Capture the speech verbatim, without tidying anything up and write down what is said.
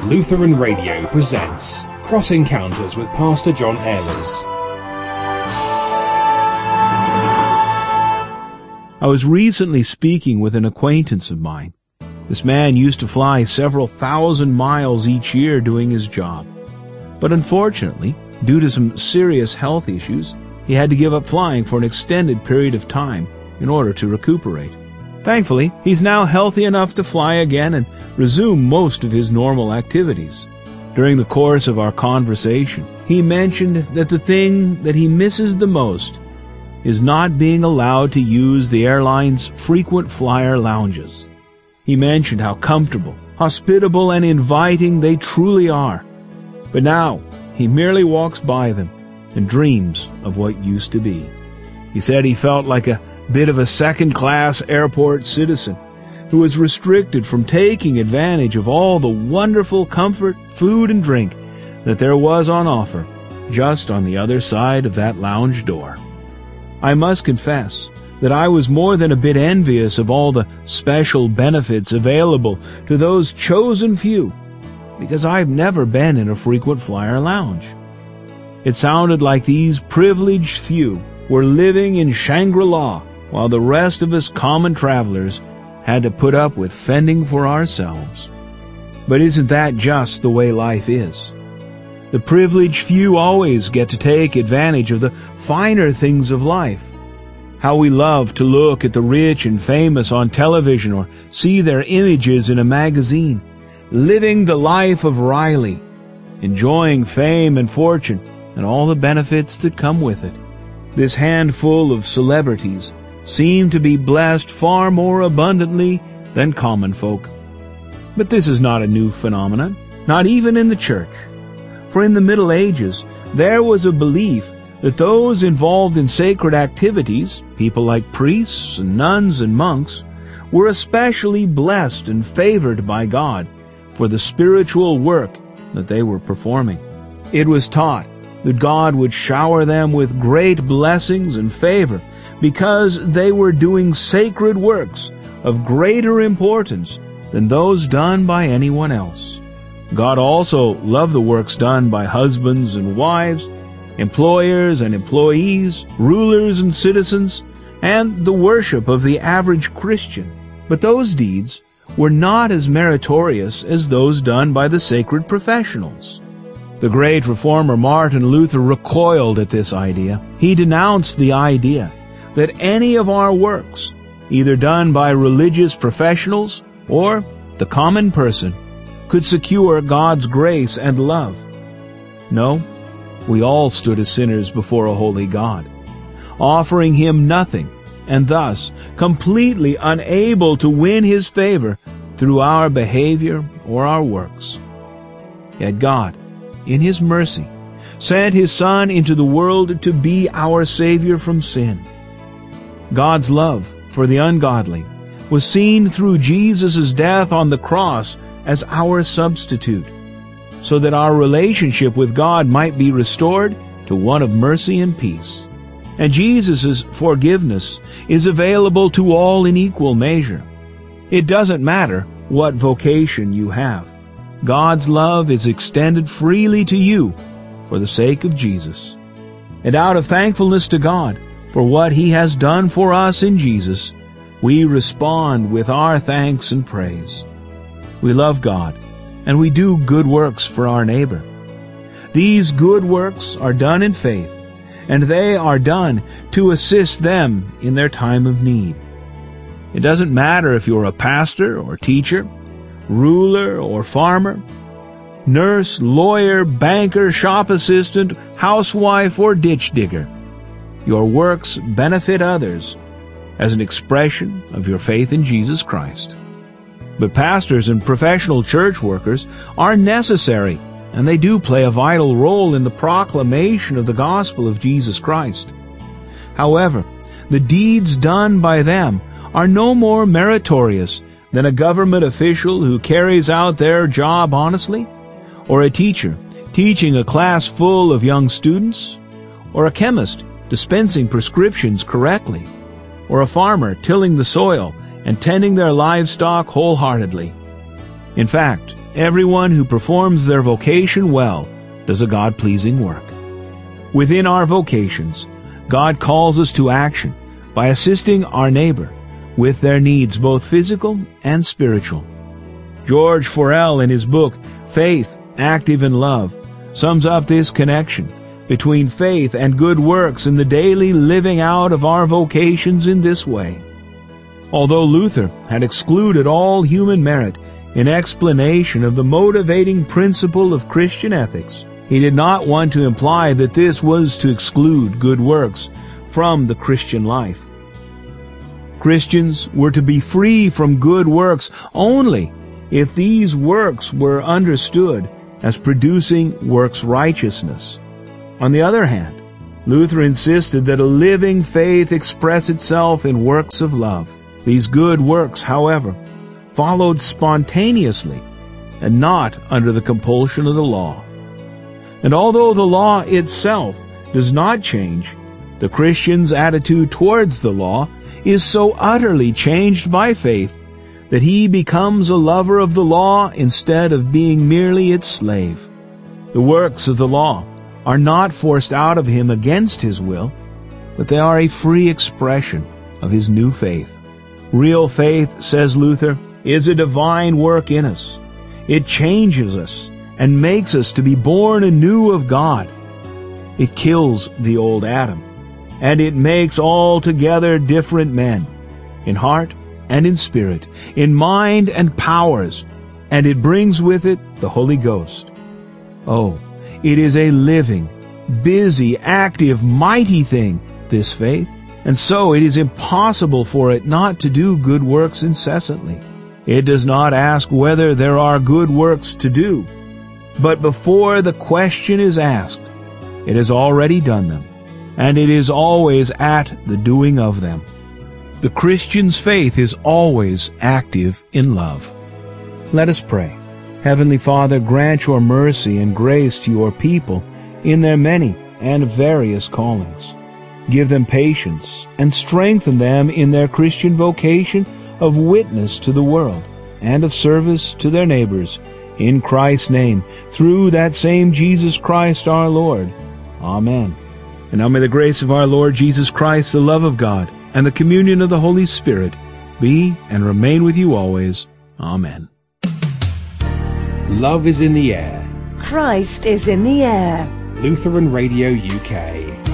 Lutheran Radio presents Cross Encounters with Pastor John Ehlers. I was recently speaking with an acquaintance of mine. This man used to fly several thousand miles each year doing his job. But unfortunately, due to some serious health issues, he had to give up flying for an extended period of time in order to recuperate. Thankfully, he's now healthy enough to fly again and resume most of his normal activities. During the course of our conversation, he mentioned that the thing that he misses the most is not being allowed to use the airline's frequent flyer lounges. He mentioned how comfortable, hospitable, and inviting they truly are. But now, he merely walks by them and dreams of what used to be. He said he felt like a bit of a second-class airport citizen who was restricted from taking advantage of all the wonderful comfort, food, and drink that there was on offer just on the other side of that lounge door. I must confess that I was more than a bit envious of all the special benefits available to those chosen few, because I've never been in a frequent flyer lounge. It sounded like these privileged few were living in Shangri-La, while the rest of us common travelers had to put up with fending for ourselves. But isn't that just the way life is? The privileged few always get to take advantage of the finer things of life. How we love to look at the rich and famous on television or see their images in a magazine, living the life of Riley, enjoying fame and fortune and all the benefits that come with it. This handful of celebrities seem to be blessed far more abundantly than common folk. But this is not a new phenomenon, not even in the church. For in the Middle Ages, there was a belief that those involved in sacred activities, people like priests and nuns and monks, were especially blessed and favored by God for the spiritual work that they were performing. It was taught that God would shower them with great blessings and favor because they were doing sacred works of greater importance than those done by anyone else. God also loved the works done by husbands and wives, employers and employees, rulers and citizens, and the worship of the average Christian. But those deeds were not as meritorious as those done by the sacred professionals. The great reformer Martin Luther recoiled at this idea. He denounced the idea that any of our works, either done by religious professionals or the common person, could secure God's grace and love. No, we all stood as sinners before a holy God, offering Him nothing, and thus completely unable to win His favor through our behavior or our works. Yet God, in His mercy, sent His Son into the world to be our Savior from sin. God's love for the ungodly was seen through Jesus' death on the cross as our substitute, so that our relationship with God might be restored to one of mercy and peace. And Jesus' forgiveness is available to all in equal measure. It doesn't matter what vocation you have. God's love is extended freely to you for the sake of Jesus. And out of thankfulness to God for what He has done for us in Jesus, we respond with our thanks and praise. We love God, and we do good works for our neighbor. These good works are done in faith, and they are done to assist them in their time of need. It doesn't matter if you're a pastor or teacher, ruler or farmer, nurse, lawyer, banker, shop assistant, housewife, or ditch digger. Your works benefit others as an expression of your faith in Jesus Christ. But pastors and professional church workers are necessary, and they do play a vital role in the proclamation of the gospel of Jesus Christ. However, the deeds done by them are no more meritorious than a government official who carries out their job honestly, or a teacher teaching a class full of young students, or a chemist dispensing prescriptions correctly, or a farmer tilling the soil and tending their livestock wholeheartedly. In fact, everyone who performs their vocation well does a God-pleasing work. Within our vocations, God calls us to action by assisting our neighbor with their needs, both physical and spiritual. George Forel, in his book, Faith, Active in Love, sums up this connection between faith and good works in the daily living out of our vocations in this way. Although Luther had excluded all human merit in explanation of the motivating principle of Christian ethics, he did not want to imply that this was to exclude good works from the Christian life. Christians were to be free from good works only if these works were understood as producing works righteousness. On the other hand, Luther insisted that a living faith express itself in works of love. These good works, however, followed spontaneously and not under the compulsion of the law. And although the law itself does not change, the Christian's attitude towards the law is so utterly changed by faith that he becomes a lover of the law instead of being merely its slave. The works of the law are not forced out of him against his will, but they are a free expression of his new faith. Real faith, says Luther, is a divine work in us. It changes us and makes us to be born anew of God. It kills the old Adam, and it makes altogether different men, in heart and in spirit, in mind and powers, and it brings with it the Holy Ghost. Oh, it is a living, busy, active, mighty thing, this faith, and so it is impossible for it not to do good works incessantly. It does not ask whether there are good works to do, but before the question is asked, it has already done them, and it is always at the doing of them. The Christian's faith is always active in love. Let us pray. Heavenly Father, grant your mercy and grace to your people in their many and various callings. Give them patience and strengthen them in their Christian vocation of witness to the world and of service to their neighbors. In Christ's name, through that same Jesus Christ our Lord. Amen. And now may the grace of our Lord Jesus Christ, the love of God, and the communion of the Holy Spirit be and remain with you always. Amen. Love is in the air. Christ is in the air. Lutheran Radio U K.